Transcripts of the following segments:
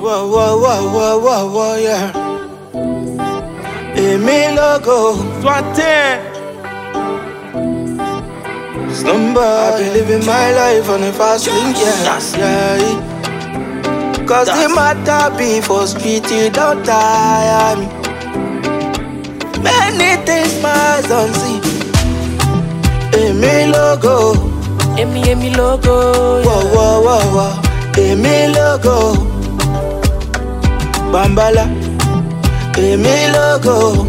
Whoa, yeah. Emi logo, Swante. slumber. I've been living my life on a fast link, yeah. Cause the matter be for street, you don't tire me. Many things my eyes don't see. Emi logo, Emi logo, yeah. whoa. Emi logo, Bambala. Emi logo,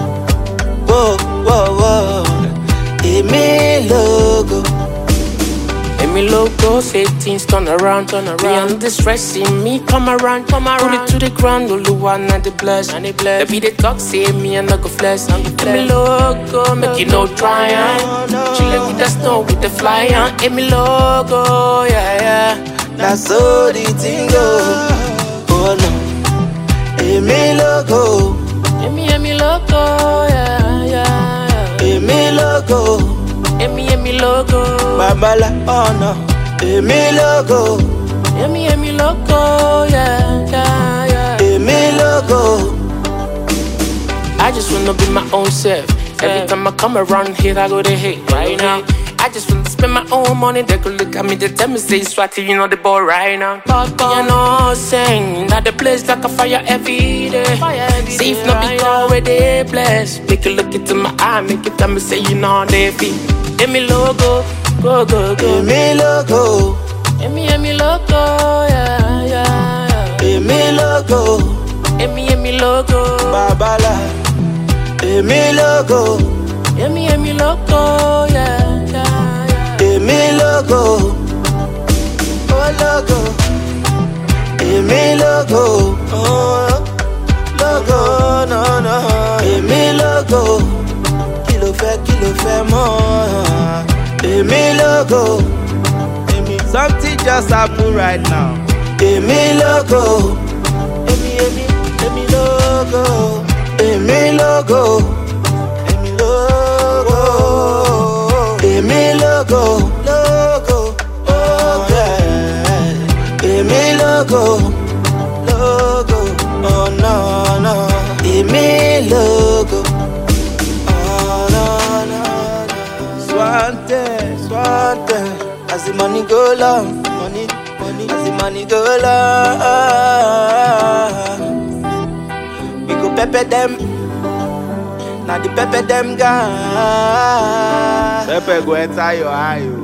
whoa. Emi logo. Emi logo, say things turn around. Me and the stress in me come around. Put it to the ground, all the one and the bless. They be the talk, say me and I go flex. Emi logo, make you no try. Chillin' with the snow, with the fly. Emi logo, yeah. That's so the thing go. Oh no. Emi logo, Emi logo, yeah. Emi logo, Emi logo, Bambala, oh no. Emi logo, Emi logo, yeah. Emi logo. I just wanna be my own self. Every time I come around here, I go to hate right now. I just wanna spend my own money. They could look at me, they tell me say Swati, you know the ball right now. You know, saying that the place like a fire every day. See if not be God where they bless. Make you look into my eye, make you tell me say you know they feel. Emi logo, go. Emi logo, Emi logo, yeah. Emi logo, Emi logo, Babala. Emi logo, Emi logo, yeah. Emi logo, oh logo. Emi logo, oh logo, no. Emi logo, kilo fait more. Emi logo, Something just happened right now. Emi logo, Emi logo, Emi logo, Emi logo, oh yeah. Emi logo, oh no. Emi logo, oh no. Swante, as the money go long, money, as the money go long, we go pepper them. Now the pepper them gone. Pepe go enter your eye.